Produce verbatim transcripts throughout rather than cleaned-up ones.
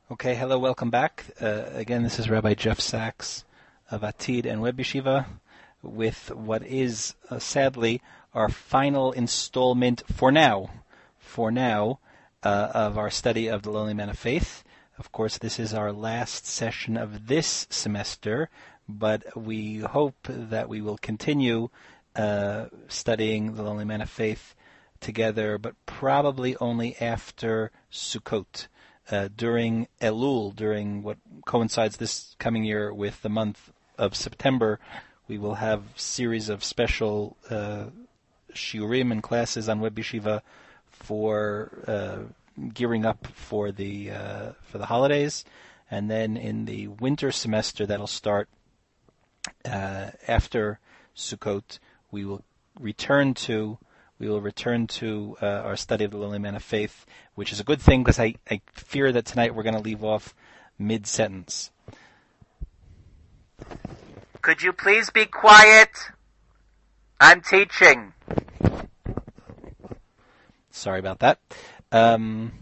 Okay, hello, welcome back. Uh, again, this is Rabbi Jeff Sachs of Atid and Web Yeshiva with what is, uh, sadly, our final installment for now, for now, uh, of our study of the Lonely Man of Faith. Of course, this is our last session of this semester, but we hope that we will continue uh, studying the Lonely Man of Faith together, but probably only after Sukkot. Uh, during Elul, during what coincides this coming year with the month of September, we will have a series of special uh, shiurim and classes on Web Yeshiva for uh, gearing up for the uh, for the holidays, and then in the winter semester that'll start uh, after Sukkot, we will return to. We will return to uh, our study of the Lonely Man of Faith, which is a good thing because I, I fear that tonight we're going to leave off mid-sentence. Could you please be quiet? I'm teaching. Sorry about that. Um,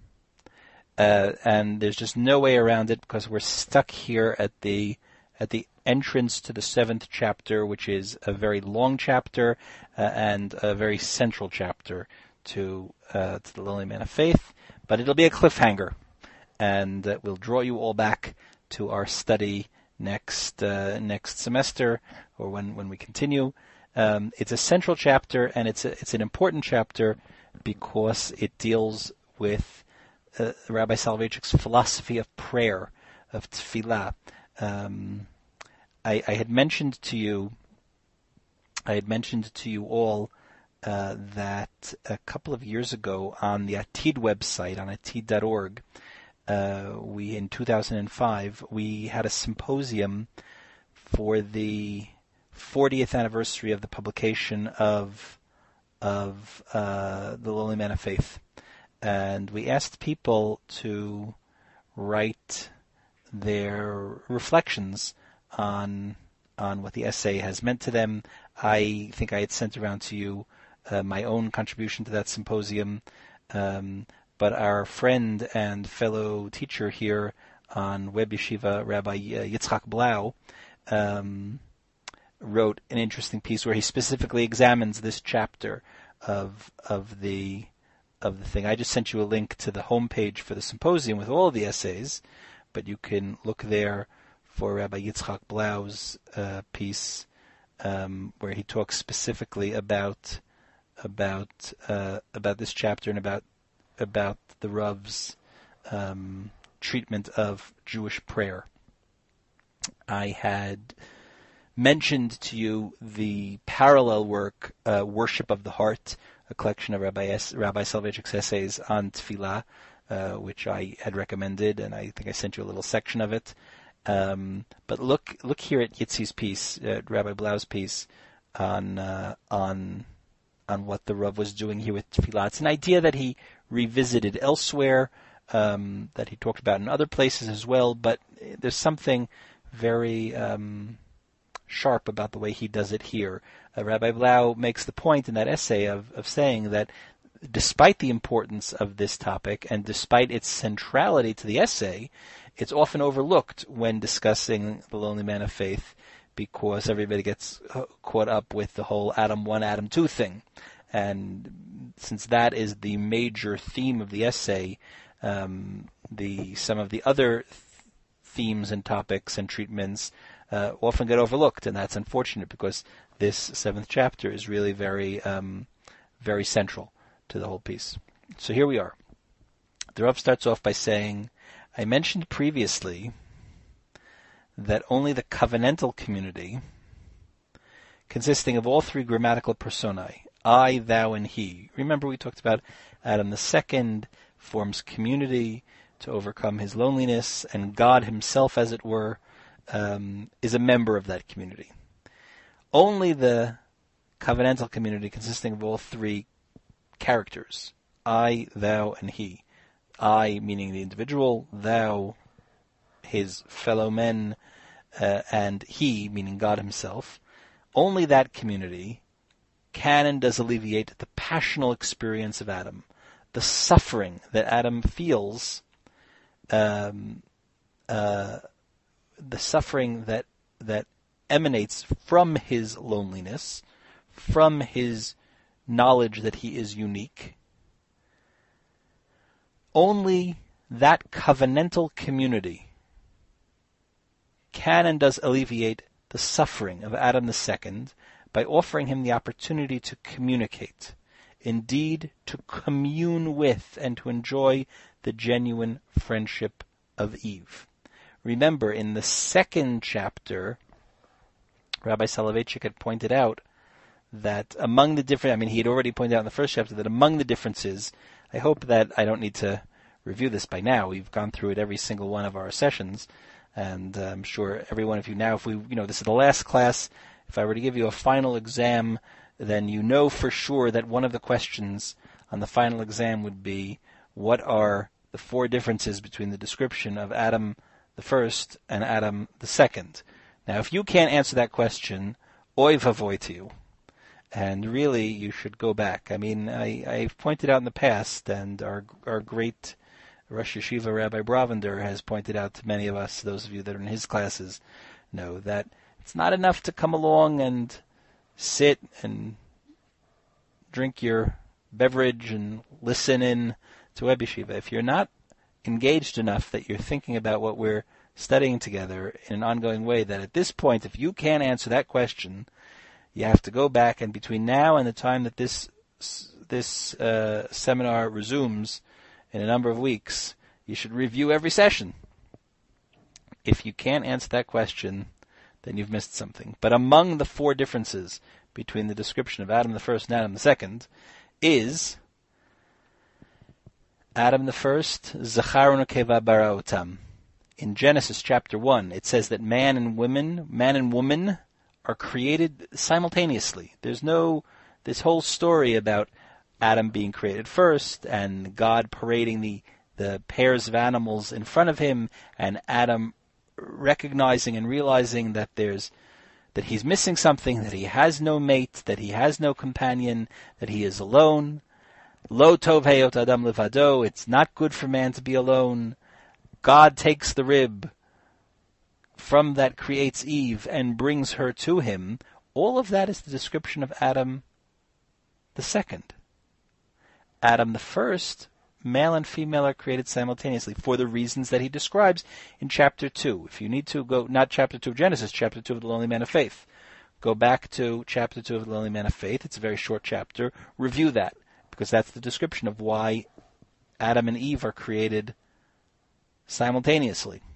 uh, and there's just no way around it because we're stuck here at the at the entrance to the seventh chapter, which is a very long chapter uh, and a very central chapter to uh, to the Lonely Man of Faith. But it'll be a cliffhanger, and uh, we'll draw you all back to our study next uh, next semester, or when, when we continue. Um, it's a central chapter, and it's a, it's an important chapter because it deals with uh, Rabbi Soloveitchik's philosophy of prayer, of tefillah. Um, I, I had mentioned to you, I had mentioned to you all uh, that a couple of years ago on the Atid website, on atid dot org, uh, we in two thousand five we had a symposium for the fortieth anniversary of the publication of of uh, the Lonely Man of Faith, and we asked people to write their reflections on on what the essay has meant to them. I think I had sent around to you uh, my own contribution to that symposium, um, but our friend and fellow teacher here on Web Yeshiva, Rabbi Yitzchak Blau, um, wrote an interesting piece where he specifically examines this chapter of of the of the thing. I just sent you a link to the homepage for the symposium with all of the essays, but you can look there for Rabbi Yitzchak Blau's uh, piece, um, where he talks specifically about about uh, about this chapter and about about the Rav's um, treatment of Jewish prayer. I had mentioned to you the parallel work, uh, Worship of the Heart, a collection of Rabbi S, Rabbi Soloveitchik's essays on tefillah, uh, which I had recommended, and I think I sent you a little section of it. Um, but look, look here at Yitzi's piece, uh, Rabbi Blau's piece, on uh, on on what the Rav was doing here with tefillah. It's an idea that he revisited elsewhere, um, that he talked about in other places as well. But there's something very um, sharp about the way he does it here. Uh, Rabbi Blau makes the point in that essay of of saying that despite the importance of this topic and despite its centrality to the essay, it's often overlooked when discussing the Lonely Man of Faith because everybody gets caught up with the whole Adam one, Adam two thing. And since that is the major theme of the essay, um, the some of the other th- themes and topics and treatments uh, often get overlooked, and that's unfortunate because this seventh chapter is really very, um, very central to the whole piece. So here we are. The Rav starts off by saying, I mentioned previously that only the covenantal community, consisting of all three grammatical personae, I, thou, and he. Remember we talked about Adam the second forms community to overcome his loneliness, and God himself, as it were, um, is a member of that community. Only the covenantal community, consisting of all three characters, I, thou, and he. I, meaning the individual, thou, his fellow men, uh, and he, meaning God himself. Only that community can and does alleviate the passional experience of Adam, the suffering that Adam feels um, uh, the suffering that that emanates from his loneliness, from his knowledge that he is unique. Only that covenantal community can and does alleviate the suffering of Adam the Second by offering him the opportunity to communicate, indeed to commune with and to enjoy the genuine friendship of Eve. Remember, in the second chapter, Rabbi Soloveitchik had pointed out that among the different, I mean, he had already pointed out in the first chapter that among the differences, I hope that I don't need to review this by now. We've gone through it every single one of our sessions, and uh, I'm sure every one of you now, if we, you know, this is the last class, if I were to give you a final exam, then you know for sure that one of the questions on the final exam would be, what are the four differences between the description of Adam the first and Adam the second? Now, if you can't answer that question, oy vavoy to you. And really, you should go back. I mean, I, I've pointed out in the past, and our our great Rosh Yeshiva Rabbi Bravender has pointed out to many of us, those of you that are in his classes, know that it's not enough to come along and sit and drink your beverage and listen in to Web Yeshiva. If you're not engaged enough that you're thinking about what we're studying together in an ongoing way, that at this point, if you can't answer that question, you have to go back, and between now and the time that this this uh, seminar resumes in a number of weeks, you should review every session. If you can't answer that question, then you've missed something. But among the four differences between the description of Adam the first and Adam the second is Adam the first, Zachar u'Nekeva bara otam. In Genesis chapter one, it says that man and women, man and woman are created simultaneously. There's no, this whole story about Adam being created first and God parading the, the pairs of animals in front of him, and Adam recognizing and realizing that there's, that he's missing something, that he has no mate, that he has no companion, that he is alone. Lo tov heyot adam levado. It's not good for man to be alone. God takes the rib from that creates Eve and brings her to him. All of that is the description of Adam the second. Adam the first, male and female are created simultaneously for the reasons that he describes in chapter two. If you need to go, not chapter two of Genesis, chapter two of the Lonely Man of Faith. Go back to chapter two of the Lonely Man of Faith. It's a very short chapter. Review that, because that's the description of why Adam and Eve are created simultaneously.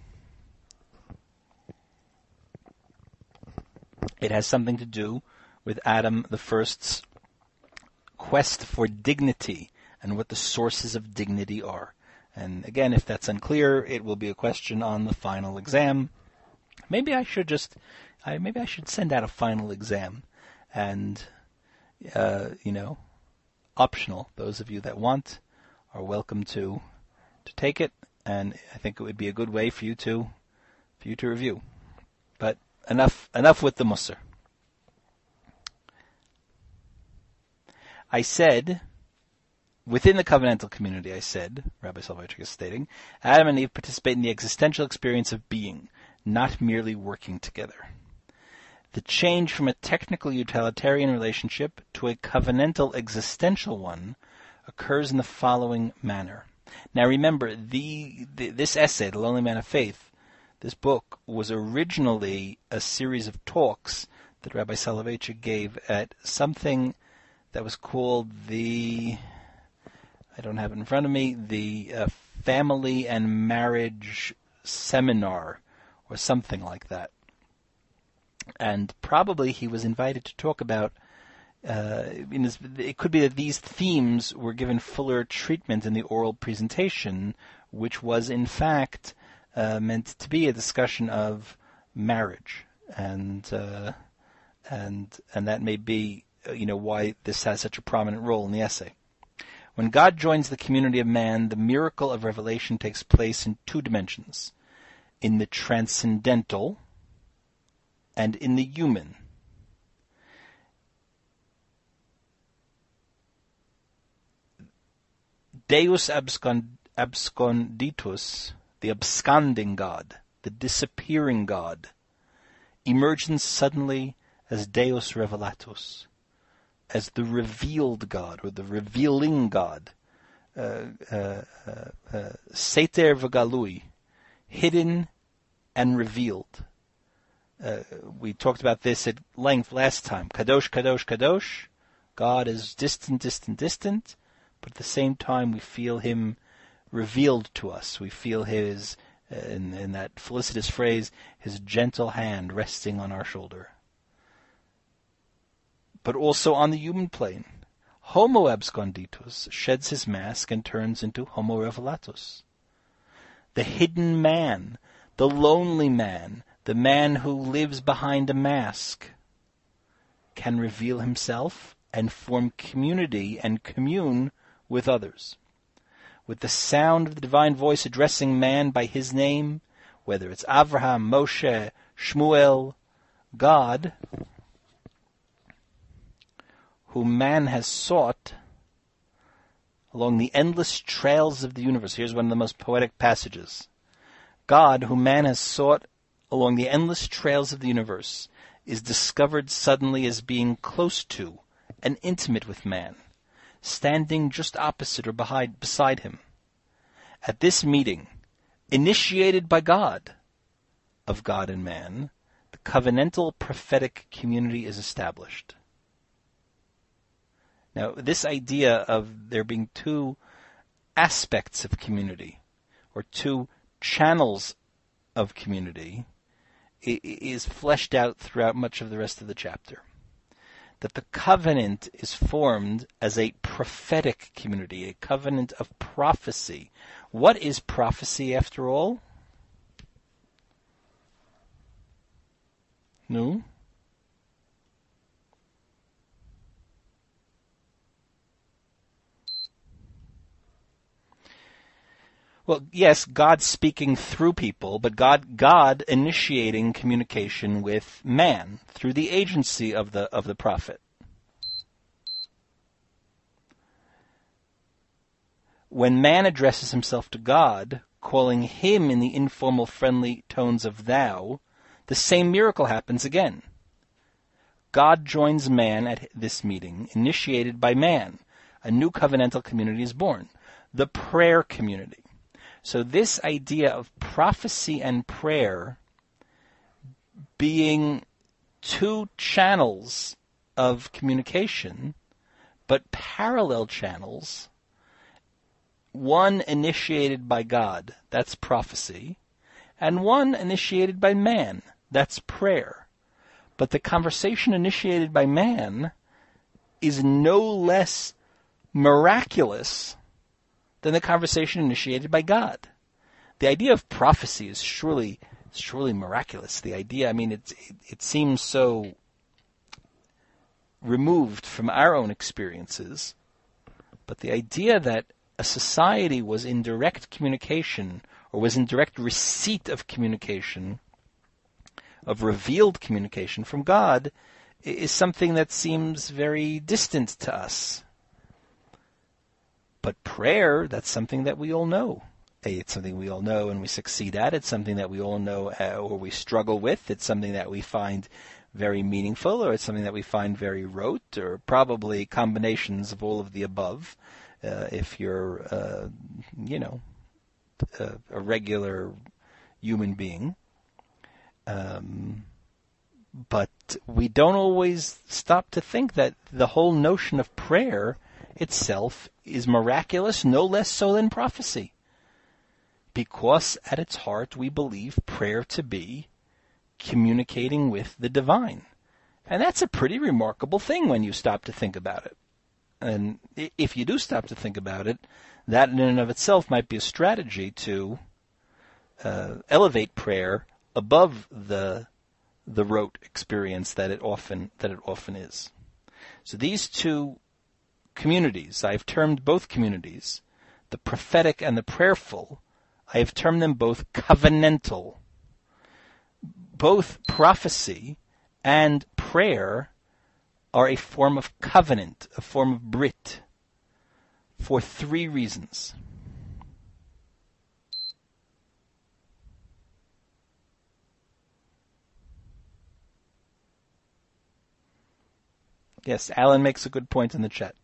It has something to do with Adam the first's quest for dignity and what the sources of dignity are. And again, if that's unclear, it will be a question on the final exam. Maybe I should just, I, maybe I should send out a final exam, and uh, you know, optional. Those of you that want are welcome to to take it, and I think it would be a good way for you to for you to review. But enough enough with the Musar. I said, within the covenantal community, I said, Rabbi Soloveitchik is stating, Adam and Eve participate in the existential experience of being, not merely working together. The change from a technical utilitarian relationship to a covenantal existential one occurs in the following manner. Now remember, the, the this essay, The Lonely Man of Faith, this book, was originally a series of talks that Rabbi Soloveitchik gave at something that was called the, I don't have it in front of me, the uh, Family and Marriage Seminar, or something like that. And probably he was invited to talk about, uh, in his, it could be that these themes were given fuller treatment in the oral presentation, which was in fact uh, meant to be a discussion of marriage, and uh, and and that may be, you know, why this has such a prominent role in the essay. When God joins the community of man, the miracle of revelation takes place in two dimensions: in the transcendental and in the human. Deus abscond, absconditus, the absconding God, the disappearing God, emergence suddenly as Deus revelatus, as the revealed God, or the revealing God, uh, uh, uh, uh, seter v'galui, hidden and revealed. Uh, we talked about this at length last time. Kadosh, Kadosh, Kadosh. God is distant, distant, distant, but at the same time we feel Him revealed to us. We feel His, uh, in, in that felicitous phrase, His gentle hand resting on our shoulder. But also on the human plane. Homo absconditus sheds his mask and turns into Homo revelatus. The hidden man, the lonely man, the man who lives behind a mask, can reveal himself and form community and commune with others. With the sound of the divine voice addressing man by his name, whether it's Avraham, Moshe, Shmuel, God, whom man has sought along the endless trails of the universe. Here's one of the most poetic passages. God, whom man has sought along the endless trails of the universe, is discovered suddenly as being close to and intimate with man, standing just opposite or behind, beside him. At this meeting, initiated by God, of God and man, the covenantal prophetic community is established. Now, this idea of there being two aspects of community, or two channels of community, is fleshed out throughout much of the rest of the chapter. That the covenant is formed as a prophetic community, a covenant of prophecy. What is prophecy, after all? No? Well, yes, God speaking through people, but God, God initiating communication with man through the agency of the of the prophet. When man addresses himself to God, calling him in the informal, friendly tones of thou, the same miracle happens again. God joins man at this meeting, initiated by man. A new covenantal community is born, the prayer community. So this idea of prophecy and prayer being two channels of communication, but parallel channels, one initiated by God, that's prophecy, and one initiated by man, that's prayer. But the conversation initiated by man is no less miraculous than the conversation initiated by God. The idea of prophecy is surely, surely miraculous. The idea, I mean, it, it, it seems so removed from our own experiences, but the idea that a society was in direct communication, or was in direct receipt of communication, of revealed communication from God, is something that seems very distant to us. But prayer, that's something that we all know. It's something we all know and we succeed at. It's something that we all know uh, or we struggle with. It's something that we find very meaningful, or it's something that we find very rote, or probably combinations of all of the above. Uh, if you're, uh, you know, a, a regular human being. Um, but we don't always stop to think that the whole notion of prayer itself is miraculous, no less so than prophecy. Because at its heart we believe prayer to be communicating with the divine. And that's a pretty remarkable thing when you stop to think about it. And if you do stop to think about it, that in and of itself might be a strategy to uh, elevate prayer above the the rote experience that it often that it often is. So these two communities, I have termed both communities, the prophetic and the prayerful, I have termed them both covenantal. Both prophecy and prayer are a form of covenant, a form of brit, for three reasons. Yes, Alan makes a good point in the chat.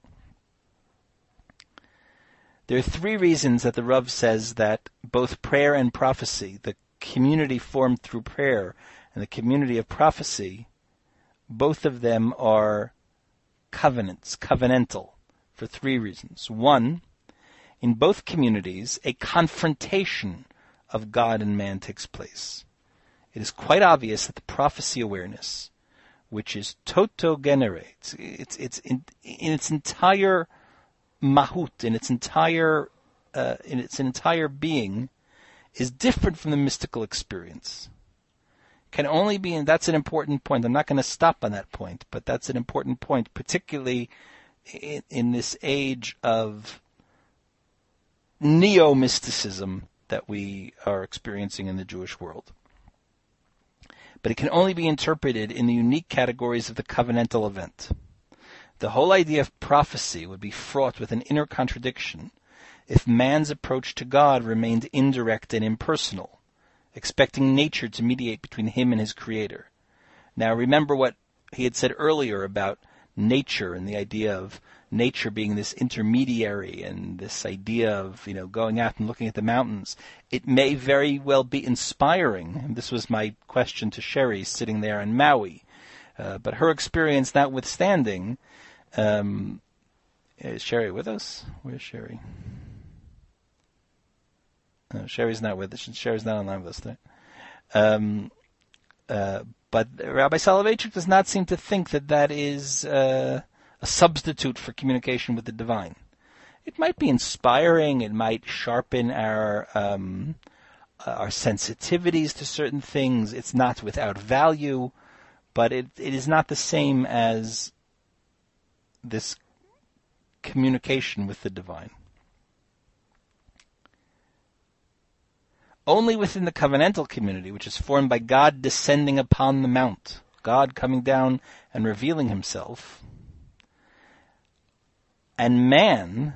There are three reasons that the Rav says that both prayer and prophecy, the community formed through prayer and the community of prophecy, both of them are covenants, covenantal, for three reasons. One, in both communities, a confrontation of God and man takes place. It is quite obvious that the prophecy awareness, which is toto genere, it's, it's, it's in, in its entire mahut, in its entire, uh, in its entire being, is different from the mystical experience. Can only be, and that's an important point. I'm not going to stop on that point, but that's an important point, particularly in, in this age of neo-mysticism that we are experiencing in the Jewish world. But it can only be interpreted in the unique categories of the covenantal event. The whole idea of prophecy would be fraught with an inner contradiction if man's approach to God remained indirect and impersonal, expecting nature to mediate between him and his creator. Now remember what he had said earlier about nature and the idea of nature being this intermediary and this idea of, you know, going out and looking at the mountains. It may very well be inspiring, and this was my question to Sherry sitting there in Maui, uh, but her experience notwithstanding, um, is Sherry with us? Where's Sherry? No, Sherry's not with us. Sherry's not online with us today. Um, uh, but Rabbi Soloveitchik does not seem to think that that is uh, a substitute for communication with the divine. It might be inspiring. It might sharpen our um, our sensitivities to certain things. It's not without value, but it it is not the same as this communication with the divine. Only within the covenantal community, which is formed by God descending upon the mount, God coming down and revealing himself, and man,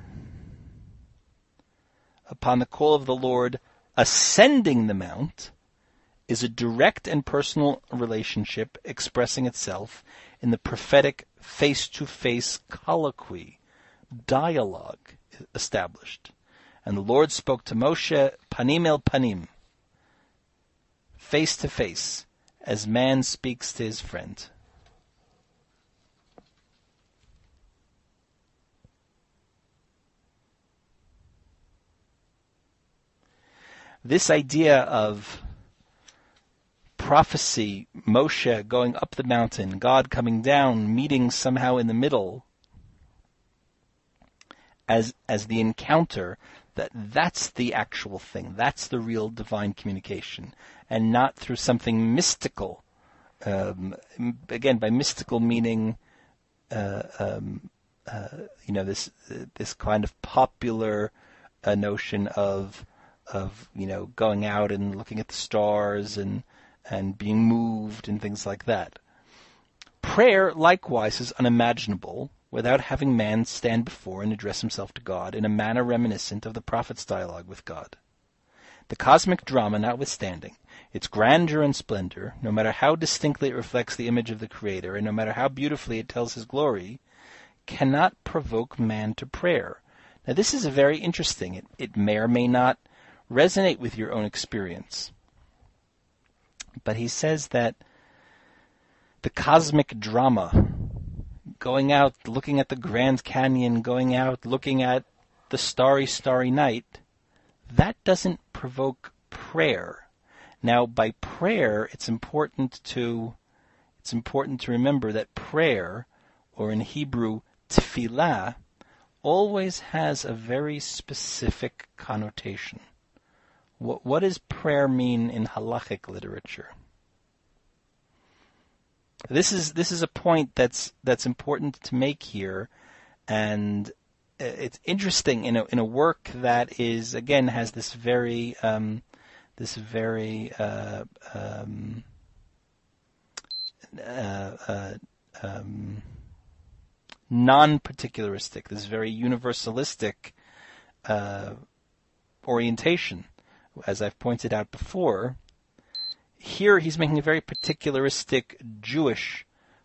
upon the call of the Lord, ascending the mount, is a direct and personal relationship expressing itself in the prophetic face-to-face colloquy, dialogue established. And the Lord spoke to Moshe panim el panim, face to face, as man speaks to his friend. This idea of prophecy, Moshe going up the mountain, God coming down, meeting somehow in the middle, as as the encounter, that that's the actual thing. That's the real divine communication, and not through something mystical. Um, again, by mystical meaning, uh, um, uh, you know, this uh, this kind of popular uh, notion of of you know going out and looking at the stars and and being moved and things like that. Prayer, likewise, is unimaginable without having man stand before and address himself to God in a manner reminiscent of the prophet's dialogue with God. The cosmic drama notwithstanding, its grandeur and splendor, no matter how distinctly it reflects the image of the Creator, and no matter how beautifully it tells his glory, cannot provoke man to prayer. Now this is a very interesting. It, it may or may not resonate with your own experience. But he says that the cosmic drama, going out, looking at the Grand Canyon, going out, looking at the starry, starry night, that doesn't provoke prayer. Now, by prayer, it's important to it's important to remember that prayer, or in Hebrew, tefillah, always has a very specific connotation. What, what does prayer mean in halachic literature? This is this is a point that's that's important to make here, and it's interesting in a in a work that is again has this very um, this very uh, um, uh, uh, um, non-particularistic, this very universalistic uh, orientation, as I've pointed out before. Here he's making a very particularistic Jewish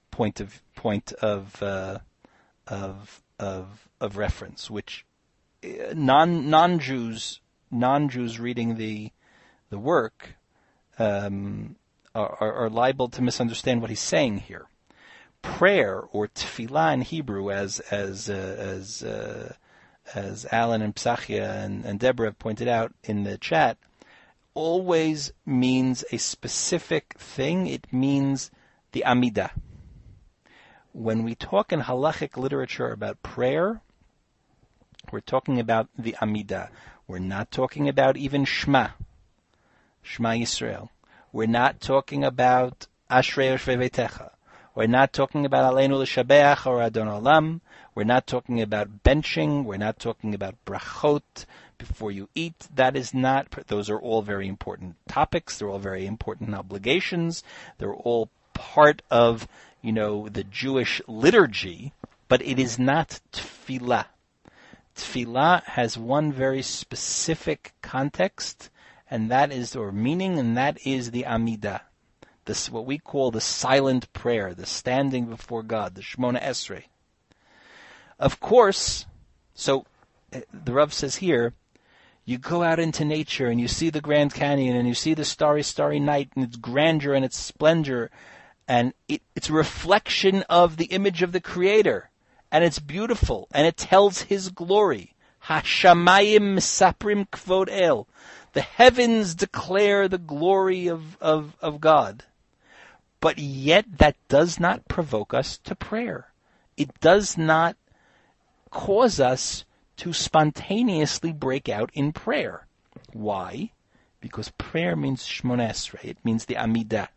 point of point of uh, of of of reference, which non non Jews non Jews reading the the work um, are, are, are liable to misunderstand what he's saying here. Prayer, or tefillah in Hebrew, as as uh, as uh, as Alan and Psachia and, and Deborah have pointed out in the chat, always means a specific thing. It means the Amidah. When we talk in halachic literature about prayer, we're talking about the Amidah. We're not talking about even Shema, Shema Yisrael. We're not talking about Ashrei Yoshvei Veitecha. We're not talking about Aleinu L'Shabeach or Adon Olam. We're not talking about benching. We're not talking about brachot before you eat. That is not, those are all very important topics. They're all very important obligations. They're all part of, you know, the Jewish liturgy, but it is not tefillah. Tefillah has one very specific context, and that is, or meaning, and that is the Amidah. This, what we call the silent prayer, the standing before God, the Shemona Esrei. Of course, so the Rav says here, you go out into nature and you see the Grand Canyon and you see the starry, starry night and its grandeur and its splendor, and it, it's a reflection of the image of the Creator, and it's beautiful, and it tells His glory. Hashamayim misaprim kvod el. The heavens declare the glory of, of, of God. But yet that does not provoke us to prayer. It does not cause us to spontaneously break out in prayer. Why? Because prayer means Shemona Esrei. It means the Amidah.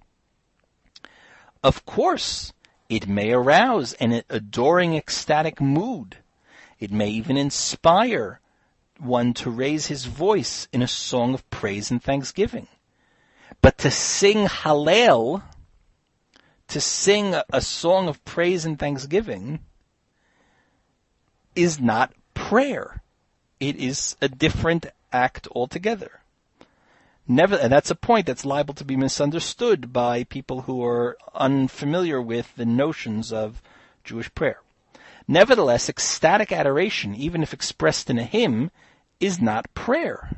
Of course, it may arouse an adoring, ecstatic mood. It may even inspire one to raise his voice in a song of praise and thanksgiving. But to sing Hallel, to sing a song of praise and thanksgiving, is not prayer. It is a different act altogether. Never, and that's a point that's liable to be misunderstood by people who are unfamiliar with the notions of Jewish prayer. Nevertheless, ecstatic adoration, even if expressed in a hymn, is not prayer.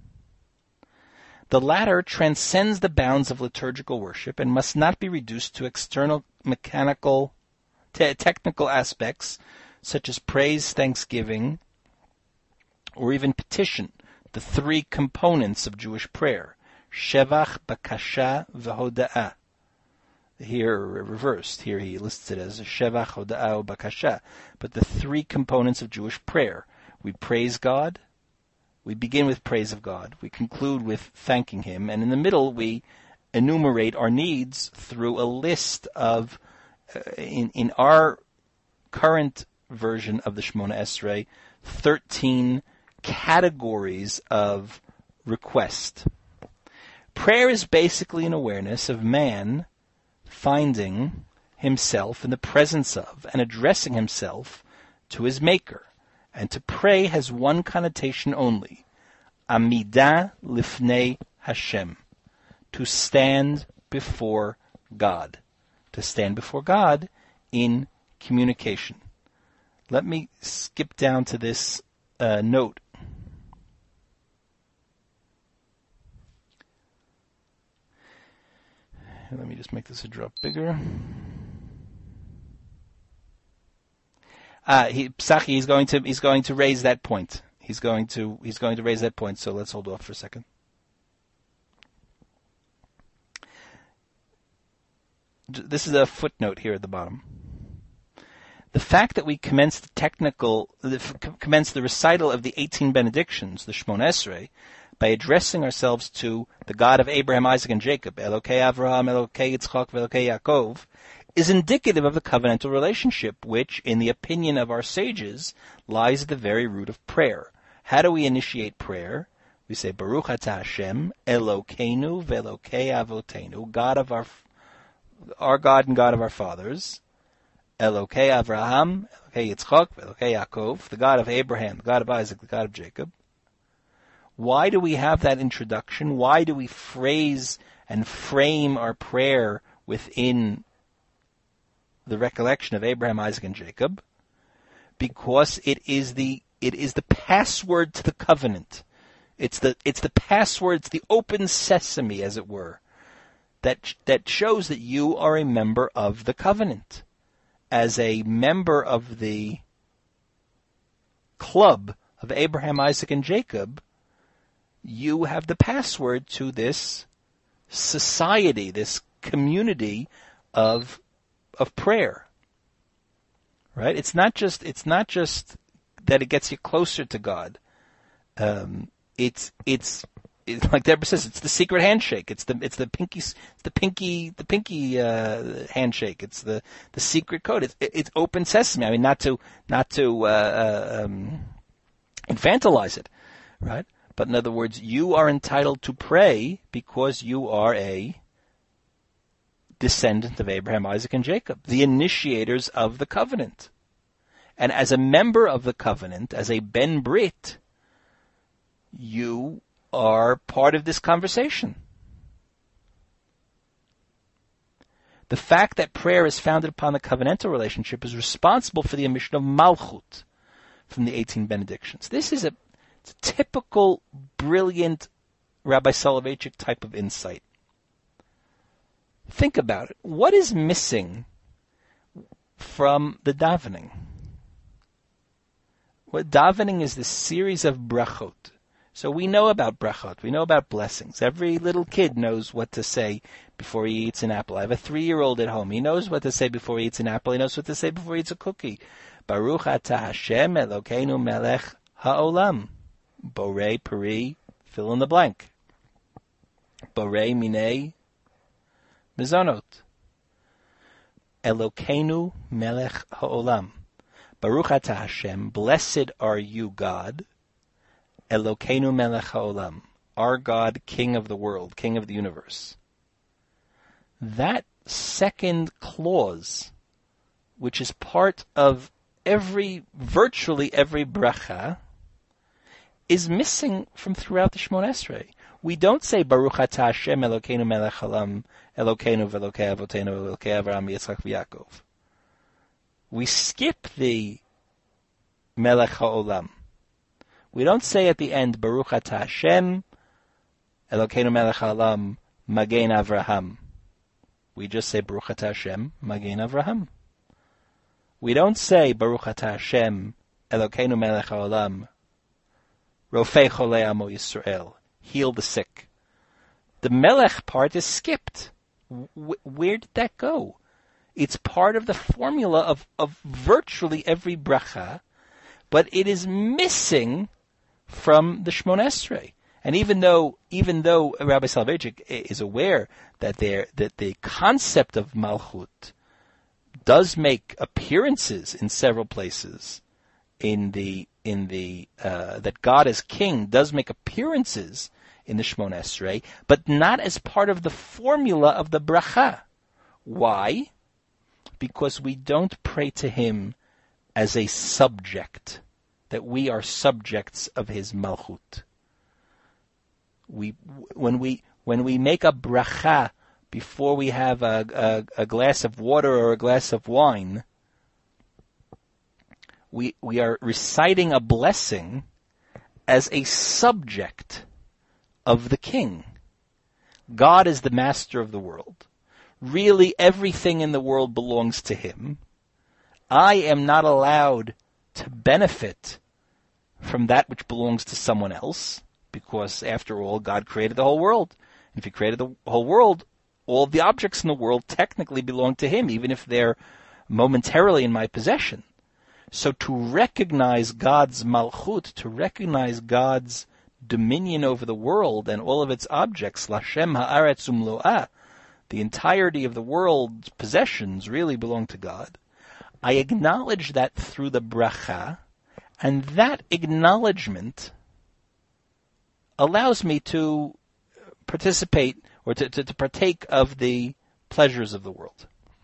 The latter transcends the bounds of liturgical worship and must not be reduced to external mechanical, te- technical aspects such as praise, thanksgiving, or even petition, the three components of Jewish prayer, shevach, bakasha, v'hoda'ah. Here reversed. Here he lists it as shevach, hoda'ah, or bakasha. But the three components of Jewish prayer. We praise God. We begin with praise of God. We conclude with thanking Him. And in the middle, we enumerate our needs through a list of, uh, in, in our current version of the Shemona Esrei, thirteen categories of request. Prayer is basically an awareness of man finding himself in the presence of and addressing himself to his Maker. And to pray has one connotation only, Amidah lifnei Hashem, to stand before God, to stand before God in communication. Let me skip down to this uh, note. Let me just make this a drop bigger. Uh, he, Psachi, he's going to he's going to raise that point. He's going to he's going to raise that point. So let's hold off for a second. This is a footnote here at the bottom. The fact that we commenced the technical the, commenced the recital of the eighteen benedictions, the Shemona Esrei, by addressing ourselves to the God of Abraham, Isaac, and Jacob, Elokei Avraham, Elokei Yitzchak, Elokei Yaakov, is indicative of the covenantal relationship, which, in the opinion of our sages, lies at the very root of prayer. How do we initiate prayer? We say, Baruch atah Hashem, Elokeinu ve'Elokei Avotenu, God of our, our God and God of our fathers, Elokei Avraham, Elokei Yitzchak, Elokei Yaakov, the God of Abraham, the God of Isaac, the God of Jacob. Why do we have that introduction? Why do we phrase and frame our prayer within the recollection of Abraham, Isaac, and Jacob, because it is the it is the password to the covenant. It's the it's the password, it's the open sesame, as it were, that that shows that you are a member of the covenant. As a member of the club of Abraham, Isaac, and Jacob, you have the password to this society, this community of of prayer. Right? It's not just it's not just that it gets you closer to God. Um, it's it's it's like Deborah says, it's the secret handshake. It's the it's the pinky it's the pinky the pinky uh, handshake. It's the, the secret code. It's it's open sesame. I mean, not to not to uh, um, infantilize it, right? But in other words, you are entitled to pray because you are a descendant of Abraham, Isaac, and Jacob, the initiators of the covenant. And as a member of the covenant, as a Ben Brit, you are part of this conversation. The fact that prayer is founded upon the covenantal relationship is responsible for the emission of Malchut from the eighteen benedictions. This is a, it's a typical, brilliant Rabbi Soloveitchik type of insight. Think about it. What is missing from the davening? What davening is this series of brachot. So we know about brachot. We know about blessings. Every little kid knows what to say before he eats an apple. I have a three-year-old at home. He knows what to say before he eats an apple. He knows what to say before he eats a cookie. Baruch atah Hashem Elokeinu melech ha'olam. Borei peri, fill in the blank. Borei minei mizonot. Elokeinu melech ha'olam. Baruch atah Hashem, blessed are you, God. Elokeinu melech ha'olam, our God, King of the world, King of the universe. That second clause, which is part of every, virtually every bracha, is missing from throughout the Shemona Esrei. We don't say Baruch atah Hashem Elokeinu melech ha'olam, Elokeinu v'Elokei avotenu v'Elokei Avraham Yitzchak v'Yakov. We skip the melech ha'olam. We don't say at the end, Baruch atah Hashem, Elokeinu melech ha'olam, Magen Avraham. We just say, Baruch atah Hashem, Magen Avraham. We don't say, Baruch atah Hashem, Elokeinu melech ha'olam, Rofei cholei amo Yisrael, heal the sick. The melech part is skipped. W- where did that go? It's part of the formula of, of virtually every bracha, but it is missing from the Shemona Esrei. And even though, even though Rabbi Soloveitchik is aware that there, that the concept of Malchut does make appearances in several places in the, in the, uh, that God as King does make appearances in the Shemona Esrei, but not as part of the formula of the bracha. Why? Because we don't pray to Him as a subject, that we are subjects of His Malchut. We, when we, when we make a bracha before we have a, a, a glass of water or a glass of wine, we, we are reciting a blessing as a subject of the King. God is the master of the world. Really, everything in the world belongs to Him. I am not allowed to benefit from that which belongs to someone else, because after all, God created the whole world. And if He created the whole world, all of the objects in the world technically belong to Him, even if they're momentarily in my possession. So to recognize God's malchut, to recognize God's dominion over the world and all of its objects, Lashem ha'aretz umlo'ah, the entirety of the world's possessions really belong to God. I acknowledge that through the bracha, and that acknowledgement allows me to participate or to, to, to partake of the pleasures of the world.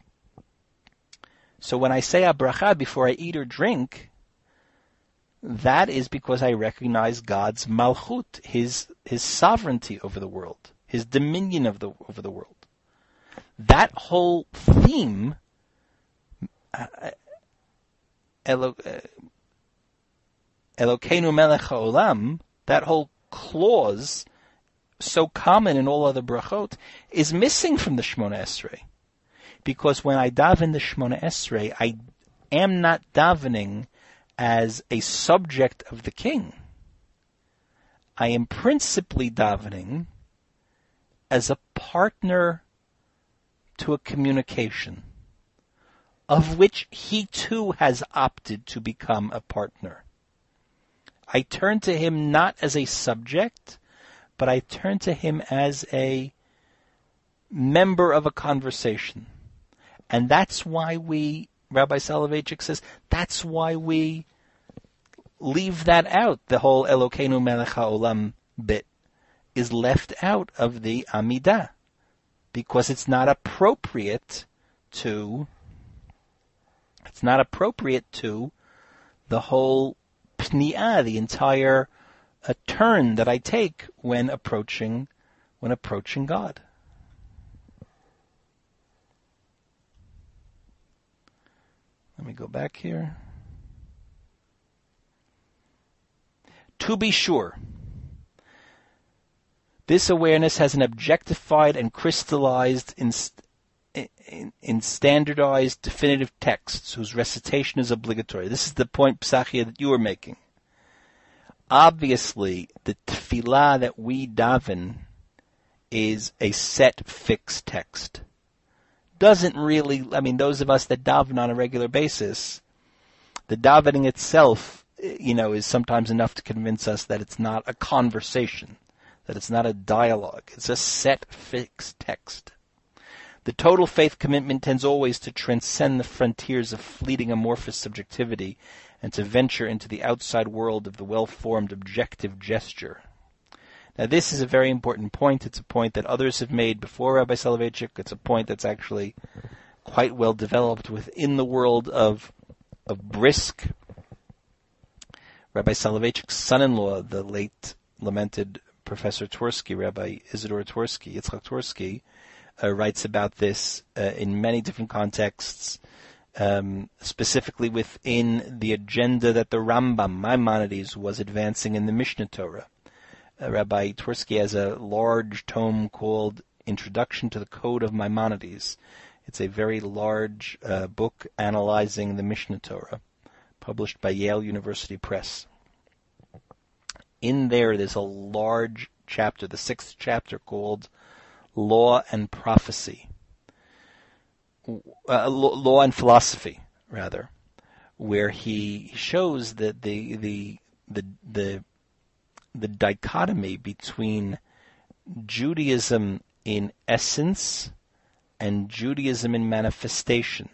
So when I say a bracha before I eat or drink, that is because I recognize God's malchut, His His sovereignty over the world, His dominion of the over the world. That whole theme Elo, uh, Elokeinu melech haolam, that whole clause, so common in all other brachot, is missing from the Shemona Esrei. Because when I daven the Shemona Esrei, I am not davening as a subject of the king. I am principally davening as a partner to a communication, of which he too has opted to become a partner. I turn to him not as a subject, but I turn to him as a member of a conversation. And that's why we, Rabbi Soloveitchik says, that's why we leave that out. The whole Elokeinu melech haolam bit is left out of the Amidah, because it's not appropriate to, it's not appropriate to the whole pni'ah, the entire uh, turn that I take when approaching, when approaching God. Let me go back here. To be sure, this awareness has an objectified and crystallized in, in, in standardized definitive texts whose recitation is obligatory. This is the point, Psachia, that you were making. Obviously, the tefillah that we daven is a set, fixed text. Doesn't really, I mean, those of us that daven on a regular basis, the davening itself, you know, is sometimes enough to convince us that it's not a conversation, that it's not a dialogue. It's a set, fixed text. The total faith commitment tends always to transcend the frontiers of fleeting amorphous subjectivity and to venture into the outside world of the well-formed objective gesture. Now, this is a very important point. It's a point that others have made before Rabbi Soloveitchik. It's a point that's actually quite well developed within the world of of Brisk. Rabbi Soloveitchik's son-in-law, the late lamented Professor Twersky, Rabbi Isidore Twersky, Yitzchak Twersky, uh, writes about this uh, in many different contexts, um, specifically within the agenda that the Rambam, Maimonides, was advancing in the Mishnah Torah. Uh, Rabbi Twersky has a large tome called Introduction to the Code of Maimonides. It's a very large uh, book analyzing the Mishnah Torah, published by Yale University Press. In there, there's a large chapter, the sixth chapter, called Law and Prophecy. Uh, Law and Philosophy, rather, where he shows that the the the the the dichotomy between Judaism in essence and Judaism in manifestation,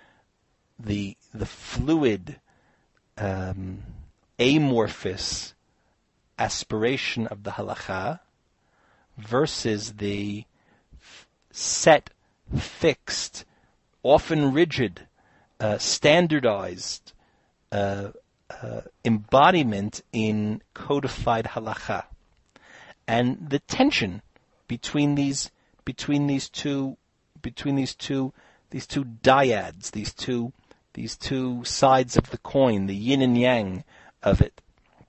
the the fluid, um, amorphous aspiration of the halakha versus the f- set, fixed, often rigid, uh, standardized uh, uh, embodiment in codified halakha, and the tension between these between these two between these two these two dyads, these two these two sides of the coin, the yin and yang of it.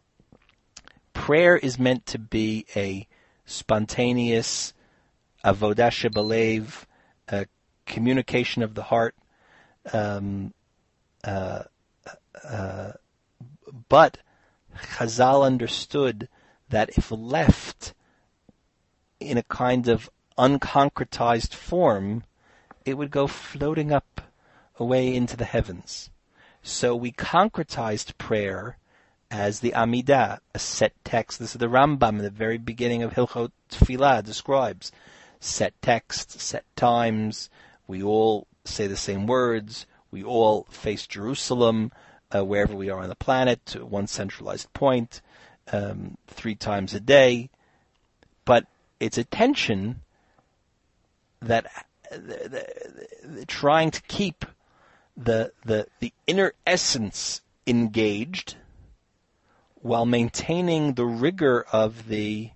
Prayer is meant to be a spontaneous avodah shebalev, a communication of the heart, um, uh, uh, but Chazal understood that if left in a kind of unconcretized form, it would go floating up away into the heavens. So we concretized prayer as the Amidah, a set text. This is the Rambam in the very beginning of Hilchot Tefillah describes set text, set times. We all say the same words. We all face Jerusalem uh, wherever we are on the planet to one centralized point, um, three times a day. But it's a tension that uh, the, the, the, trying to keep the the the inner essence engaged while maintaining the rigor of the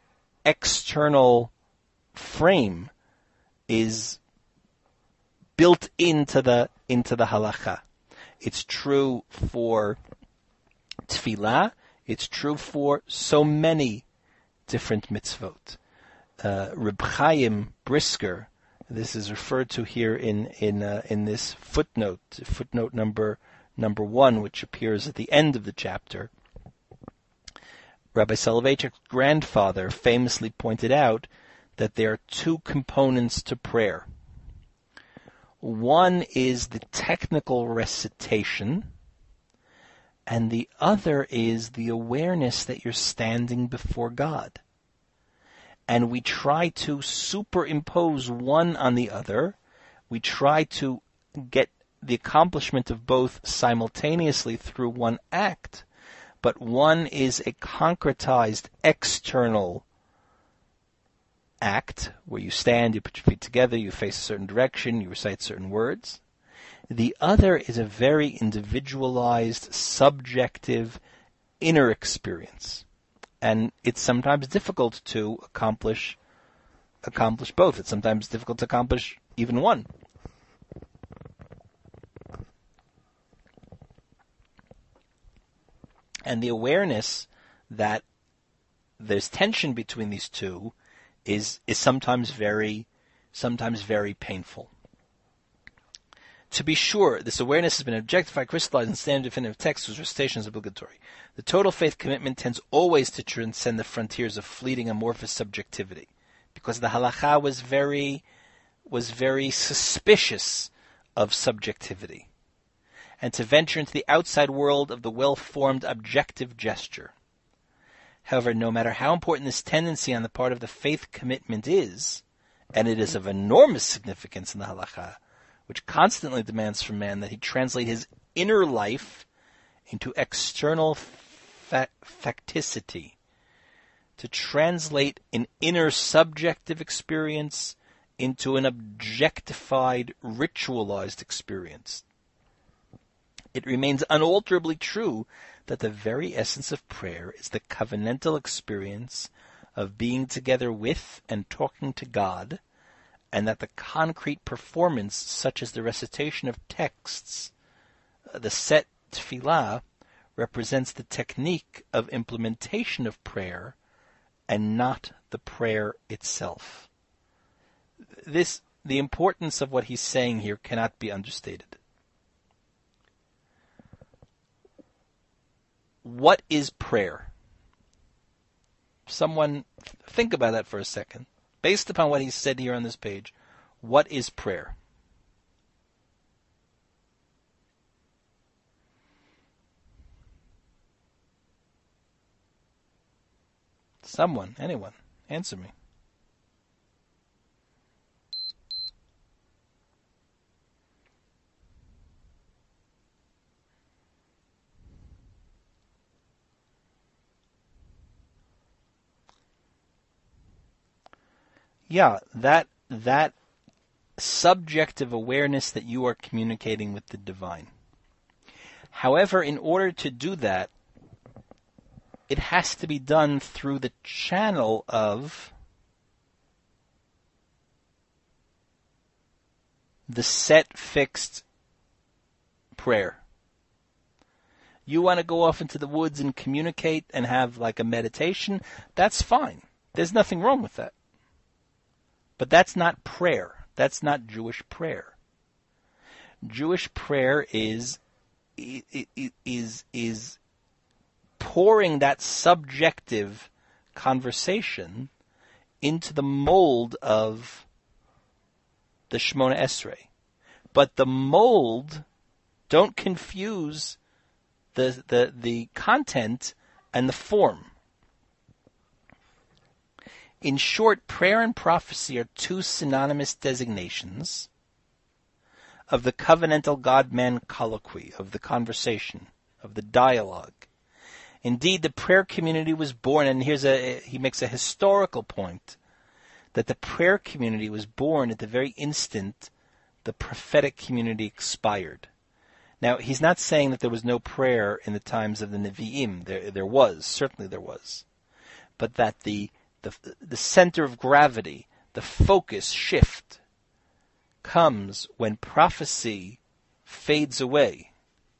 external frame is built into the into the halacha. It's true for tefillah. It's true for so many different mitzvot. Uh, Reb Chaim Brisker, this is referred to here in in uh, in this footnote, footnote number number one, which appears at the end of the chapter. Rabbi Soloveitchik's grandfather famously pointed out that there are two components to prayer. One is the technical recitation, and the other is the awareness that you're standing before God. And we try to superimpose one on the other. We try to get the accomplishment of both simultaneously through one act, but one is a concretized external act where you stand, you put your feet together, you face a certain direction, you recite certain words. The other is a very individualized, subjective, inner experience. And it's sometimes difficult to accomplish accomplish both. It's sometimes difficult to accomplish even one. And the awareness that there's tension between these two is is sometimes very sometimes very painful. To be sure, this awareness has been objectified, crystallized, and standard definitive text whose recitation is obligatory. The total faith commitment tends always to transcend the frontiers of fleeting amorphous subjectivity, because the halacha was very was very suspicious of subjectivity, and to venture into the outside world of the well-formed objective gesture. However, no matter how important this tendency on the part of the faith commitment is, and it is of enormous significance in the halacha, which constantly demands from man that he translate his inner life into external fa- facticity, to translate an inner subjective experience into an objectified, ritualized experience. It remains unalterably true that the very essence of prayer is the covenantal experience of being together with and talking to God, and that the concrete performance, such as the recitation of texts, the set tefillah, represents the technique of implementation of prayer and not the prayer itself. This, the importance of what he's saying here cannot be understated. What is prayer? Someone think about that for a second. Based upon what he said here on this page, what is prayer? Someone, anyone, answer me. Yeah, that that subjective awareness that you are communicating with the divine. However, in order to do that, it has to be done through the channel of the set, fixed prayer. You want to go off into the woods and communicate and have like a meditation, that's fine. There's nothing wrong with that. But that's not prayer. That's not Jewish prayer. Jewish prayer is is is pouring that subjective conversation into the mold of the Shemona Esrei. But the mold, don't confuse the the the content and the form. In short, prayer and prophecy are two synonymous designations of the covenantal God-man colloquy, of the conversation, of the dialogue. Indeed, the prayer community was born, and here's a, he makes a historical point, that the prayer community was born at the very instant the prophetic community expired. Now, he's not saying that there was no prayer in the times of the Nevi'im. There, there was, certainly there was. But that the The, the center of gravity, the focus shift, comes when prophecy fades away.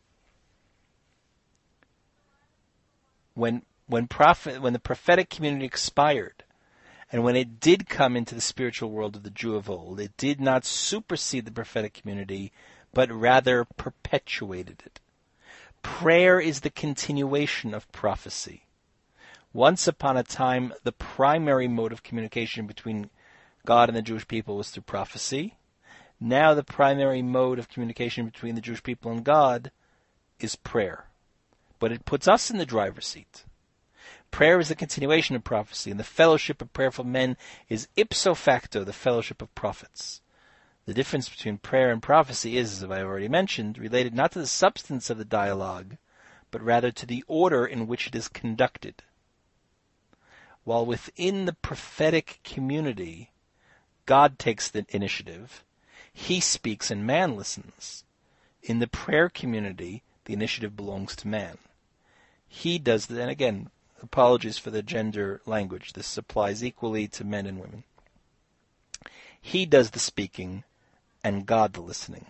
When when prophet when the prophetic community expired, and when it did come into the spiritual world of the Jew of old, it did not supersede the prophetic community, but rather perpetuated it. Prayer is the continuation of prophecy. Once upon a time, the primary mode of communication between God and the Jewish people was through prophecy. Now the primary mode of communication between the Jewish people and God is prayer. But it puts us in the driver's seat. Prayer is the continuation of prophecy, and the fellowship of prayerful men is ipso facto the fellowship of prophets. The difference between prayer and prophecy is, as I already mentioned, related not to the substance of the dialogue, but rather to the order in which it is conducted. While within the prophetic community, God takes the initiative, He speaks and man listens. In the prayer community, the initiative belongs to man. He does the, and again, apologies for the gender language. This applies equally to men and women. He does the speaking, and God the listening.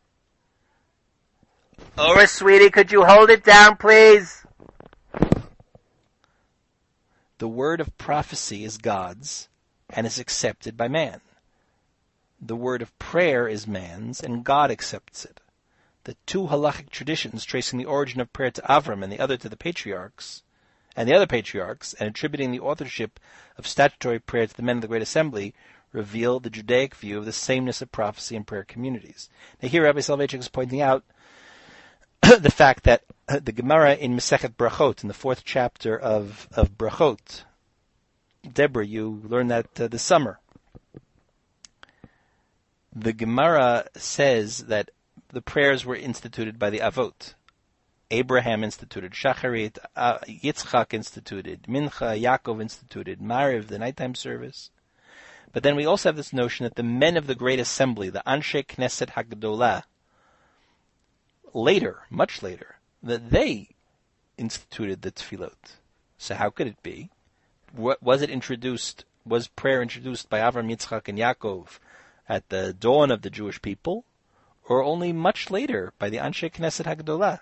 Ora, sweetie, could you hold it down, please? The word of prophecy is God's, and is accepted by man. The word of prayer is man's, and God accepts it. The two halachic traditions tracing the origin of prayer to Avram and the other to the patriarchs, and the other patriarchs, and attributing the authorship of statutory prayer to the men of the Great Assembly, reveal the Judaic view of the sameness of prophecy and prayer communities. Now here Rabbi Soloveitchik is pointing out the fact that the Gemara in Masechet Brachot, in the fourth chapter of, of Brachot, Deborah, you learned that uh, this summer. The Gemara says that the prayers were instituted by the Avot. Abraham instituted Shacharit, uh, Yitzchak instituted Mincha, Yaakov instituted Mariv, the nighttime service. But then we also have this notion that the men of the Great Assembly, the Anshe Knesset Hagdolah, later, much later, that they instituted the tefillot. So how could it be? What, was it introduced, was prayer introduced by Avram, Yitzchak, and Yaakov at the dawn of the Jewish people, or only much later by the Anshe Knesset Hagdolah?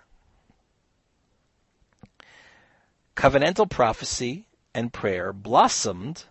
Covenantal prophecy and prayer blossomed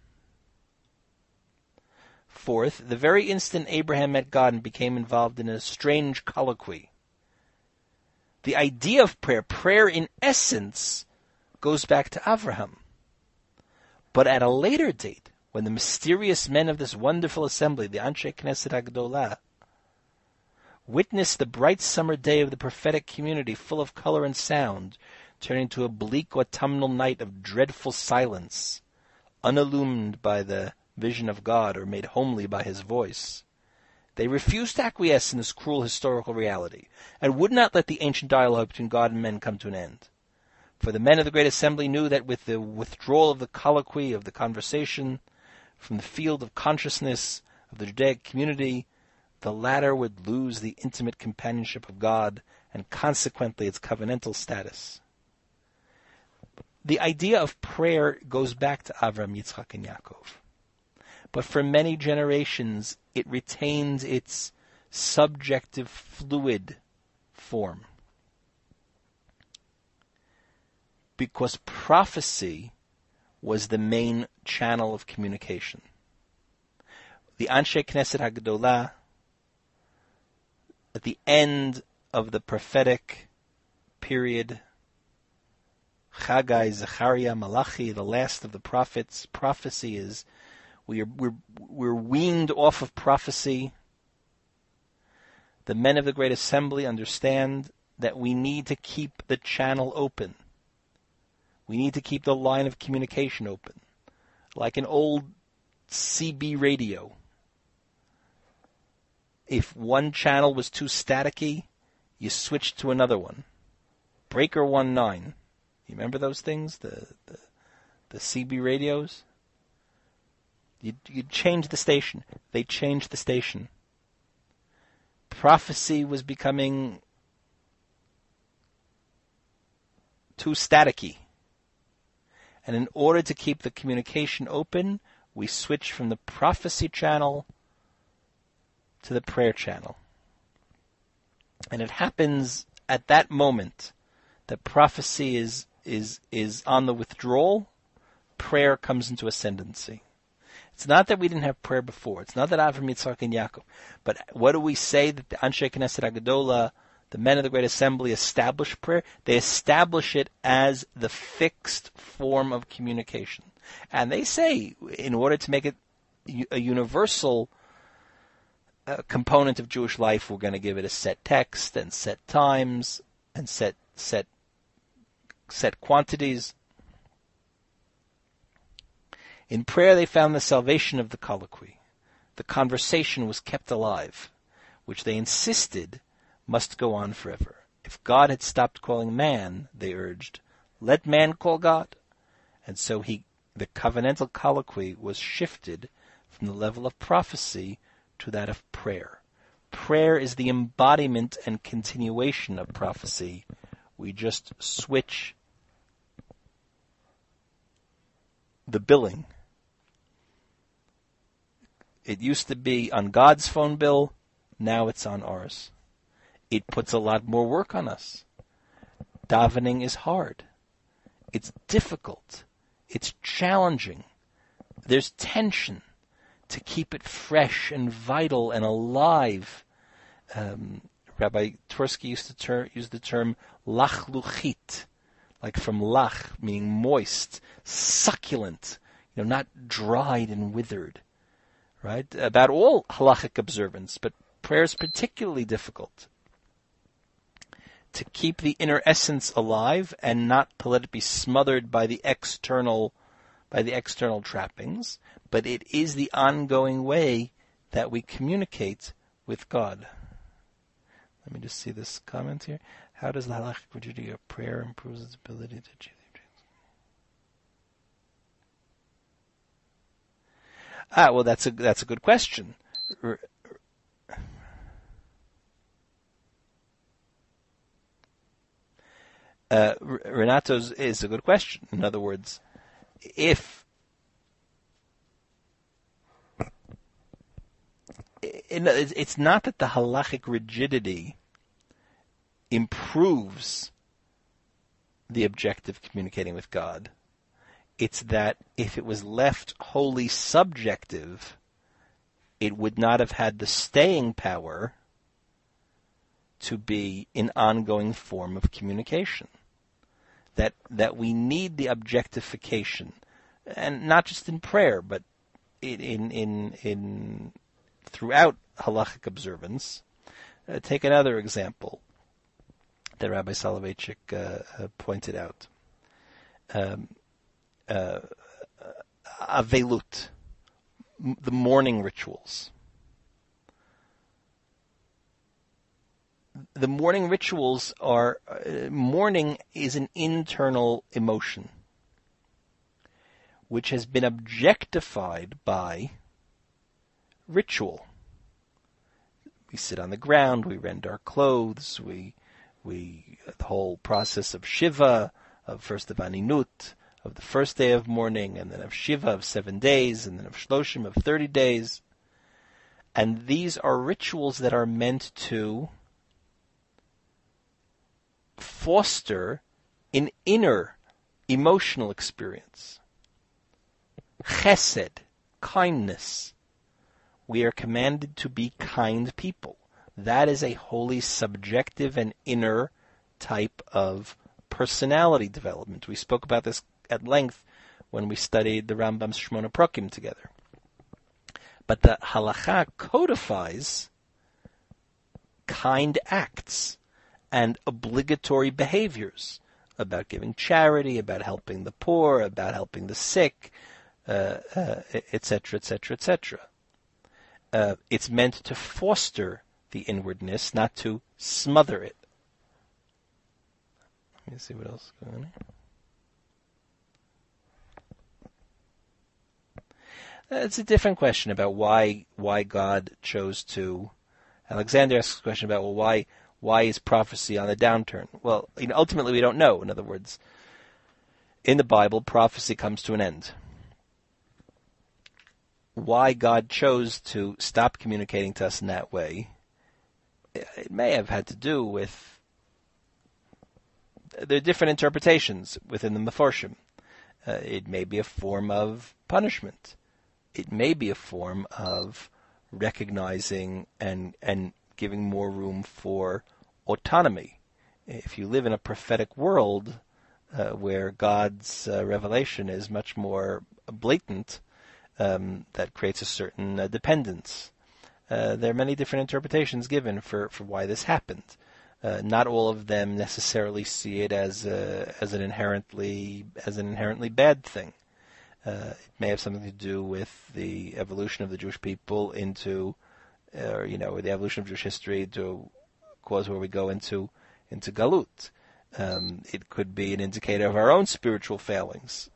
forth the very instant Abraham met God and became involved in a strange colloquy. The idea of prayer, prayer in essence, goes back to Avraham. But at a later date, when the mysterious men of this wonderful assembly, the Anshe Knesset Hagdolah, witnessed the bright summer day of the prophetic community full of color and sound, turning to a bleak autumnal night of dreadful silence, unillumined by the vision of God or made homely by His voice, they refused to acquiesce in this cruel historical reality, and would not let the ancient dialogue between God and men come to an end. For the men of the Great Assembly knew that with the withdrawal of the colloquy, of the conversation, from the field of consciousness of the Judaic community, the latter would lose the intimate companionship of God, and consequently its covenantal status. The idea of prayer goes back to Avram, Yitzchak, and Yaakov. But for many generations, it retains its subjective, fluid form. Because prophecy was the main channel of communication. The Anshe Knesset Hagdolah, at the end of the prophetic period, Chagai, Zechariah, Malachi, the last of the prophets, prophecy is, we are, we're, we're weaned off of prophecy. The men of the Great Assembly understand that we need to keep the channel open. We need to keep the line of communication open. Like an old C B radio. If one channel was too staticky, you switched to another one. Breaker one nine. You remember those things? The the, the C B radios? You'd, you'd change the station. They changed the station. Prophecy was becoming too staticky. And in order to keep the communication open, we switched from the prophecy channel to the prayer channel. And it happens at that moment that prophecy is is is on the withdrawal, prayer comes into ascendancy. It's not that we didn't have prayer before. It's not that Avram, Yitzchak, and Yaakov. But what do we say that the Anshe Knesset HaGadola, the men of the Great Assembly, establish prayer? They establish it as the fixed form of communication. And they say, in order to make it a universal uh, component of Jewish life, we're going to give it a set text and set times and set set set quantities. In prayer, they found the salvation of the colloquy. The conversation was kept alive, which they insisted must go on forever. If God had stopped calling man, they urged, let man call God. And so he, the covenantal colloquy was shifted from the level of prophecy to that of prayer. Prayer is the embodiment and continuation of prophecy. We just switch the billing. It used to be on God's phone bill, now it's on ours. It puts a lot more work on us. Davening is hard. It's difficult. It's challenging. There's tension to keep it fresh and vital and alive. Um, Rabbi Twersky used to ter- use the term lachluchit, like from lach, meaning moist, succulent, you know, not dried and withered. Right? About all halachic observance, but prayer is particularly difficult. To keep the inner essence alive and not to let it be smothered by the external, by the external trappings, but it is the ongoing way that we communicate with God. Let me just see this comment here. How does the halachic rigidity of prayer improve its ability to achieve? Ah, well, that's a that's a good question. R- uh, Renato's is a good question. In other words, if it's not that the halachic rigidity improves the objective communicating with God. It's that if it was left wholly subjective, it would not have had the staying power to be an ongoing form of communication. That that we need the objectification, and not just in prayer, but in in in, in throughout halachic observance. Uh, take another example that Rabbi Soloveitchik uh, uh, pointed out. Um, Uh, Avelut, the morning rituals. The morning rituals are, uh, mourning is an internal emotion which has been objectified by ritual. We sit on the ground, we rend our clothes, we, we, the whole process of Shiva, of first of Aninut, of the first day of mourning, and then of Shiva of seven days, and then of Shloshim of thirty days. And these are rituals that are meant to foster an inner emotional experience. Chesed, kindness. We are commanded to be kind people. That is a wholly subjective and inner type of personality development. We spoke about this at length when we studied the Rambam's Shmona Prakim together. But the halacha codifies kind acts and obligatory behaviors about giving charity, about helping the poor, about helping the sick, uh, uh, et cetera, et cetera, et cetera. Uh, it's meant to foster the inwardness, not to smother it. Let me see what else is going on here. It's a different question about why why God chose to. Alexander asks a question about, well, why why is prophecy on the downturn? Well, you know, ultimately we don't know. In other words, in the Bible, prophecy comes to an end. Why God chose to stop communicating to us in that way it may have had to do with, there are different interpretations within the Mefarshim. Uh, it may be a form of punishment. It may be a form of recognizing and and giving more room for autonomy. If you live in a prophetic world uh, where God's uh, revelation is much more blatant, um, that creates a certain uh, dependence. Uh, there are many different interpretations given for, for why this happened. Uh, not all of them necessarily see it as a, as an inherently as an inherently bad thing. Uh, it may have something to do with the evolution of the Jewish people into, uh, you know, the evolution of Jewish history to cause where we go into into Galut. Um, it could be an indicator of our own spiritual failings,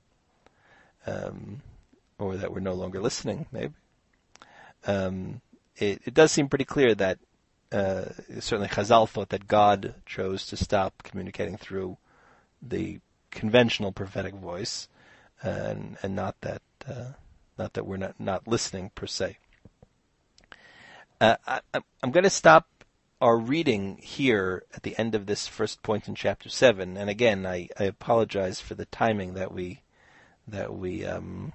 um, or that we're no longer listening, maybe. Um, it, it does seem pretty clear that uh, certainly Chazal thought that God chose to stop communicating through the conventional prophetic voice, uh, and, and not that uh, not that we're not, not listening per se. Uh, I, I'm going to stop our reading here at the end of this first point in chapter seven, and again, I, I apologize for the timing that we that we. Um,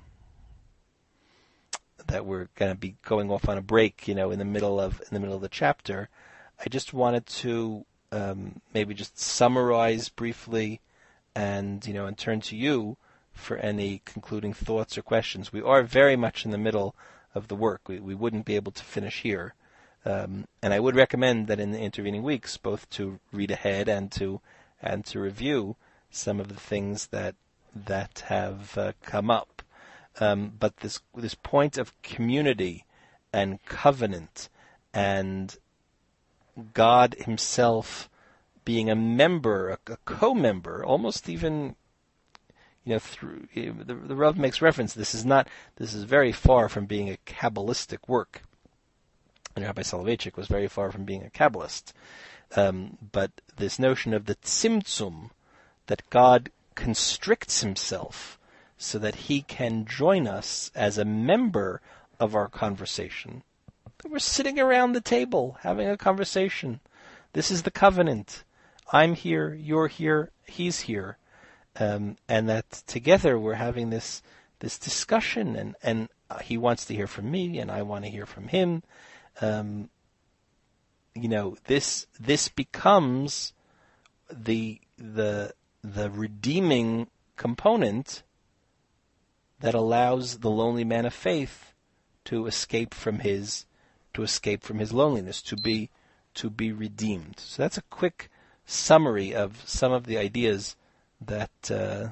that we're going to be going off on a break, you know, in the middle of in the middle of the chapter. I just wanted to um, maybe just summarize briefly, and you know, and turn to you for any concluding thoughts or questions. We are very much in the middle of the work. We we wouldn't be able to finish here, um, and I would recommend that in the intervening weeks, both to read ahead and to and to review some of the things that that have uh, come up. Um, but this this point of community and covenant and God himself being a member, a, a co-member, almost even, you know, through the, the Rav makes reference. This is not. This is very far from being a Kabbalistic work. And Rabbi Soloveitchik was very far from being a Kabbalist. Um, but this notion of the tzimtzum, that God constricts himself so that he can join us as a member of our conversation. We're sitting around the table having a conversation. This is the covenant. I'm here, you're here, he's here. Um, and that together we're having this this discussion, and, and he wants to hear from me, and I want to hear from him. Um, you know, this this becomes the the the redeeming component that allows the lonely man of faith to escape from his to escape from his loneliness, to be to be redeemed. So that's a quick summary of some of the ideas that uh,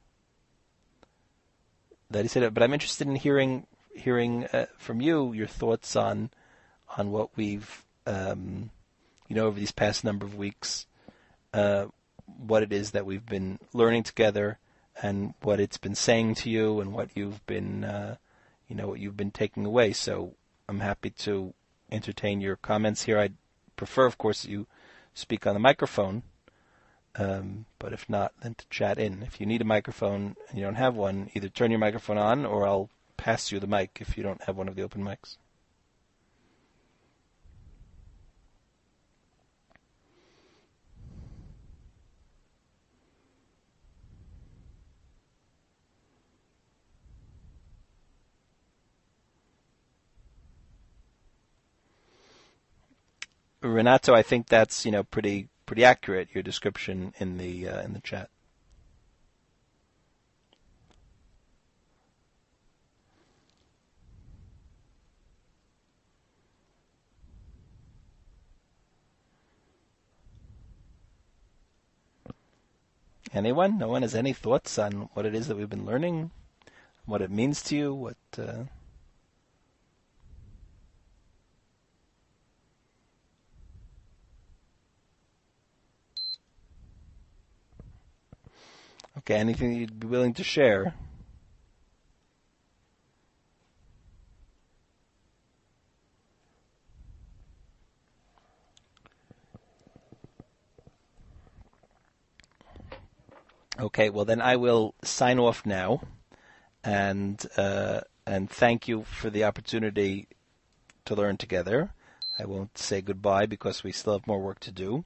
that he said. But I'm interested in hearing hearing uh, from you your thoughts on on what we've um, you know over these past number of weeks, uh, what it is that we've been learning together, and what it's been saying to you, and what you've been, uh, you know, what you've been taking away. So I'm happy to entertain your comments here. I'd prefer, of course, that you speak on the microphone, um, but if not, then to chat in. If you need a microphone and you don't have one, either turn your microphone on, or I'll pass you the mic if you don't have one of the open mics. Renato, I think that's you know pretty pretty accurate, your description in the uh, in the chat. Anyone? No one has any thoughts on what it is that we've been learning, what it means to you, what? Uh... Okay, anything you'd be willing to share? Okay, well then I will sign off now, and uh, and thank you for the opportunity to learn together. I won't say goodbye because we still have more work to do.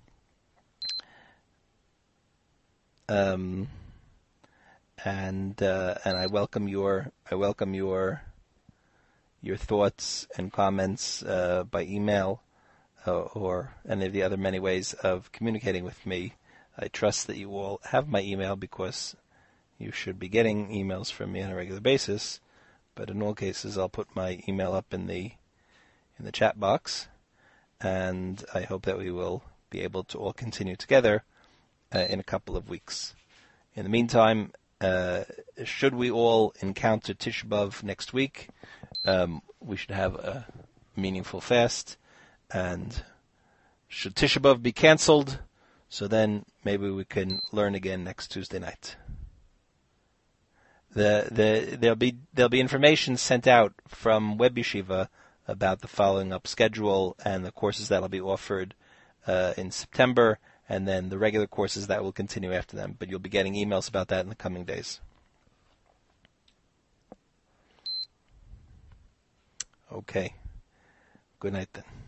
Um, and uh, and I welcome your I welcome your your thoughts and comments uh, by email uh, or any of the other many ways of communicating with me. I trust that you all have my email because you should be getting emails from me on a regular basis. But in all cases, I'll put my email up in the in the chat box, and I hope that we will be able to all continue together uh, in a couple of weeks. In the meantime, uh, should we all encounter Tisha B'Av next week, um, we should have a meaningful fast. And should Tisha B'Av be canceled, so then maybe we can learn again next Tuesday night. The, the, there'll be there'll be information sent out from Web Yeshiva about the following up schedule and the courses that will be offered uh, in September, and then the regular courses that will continue after them. But you'll be getting emails about that in the coming days. Okay. Good night then.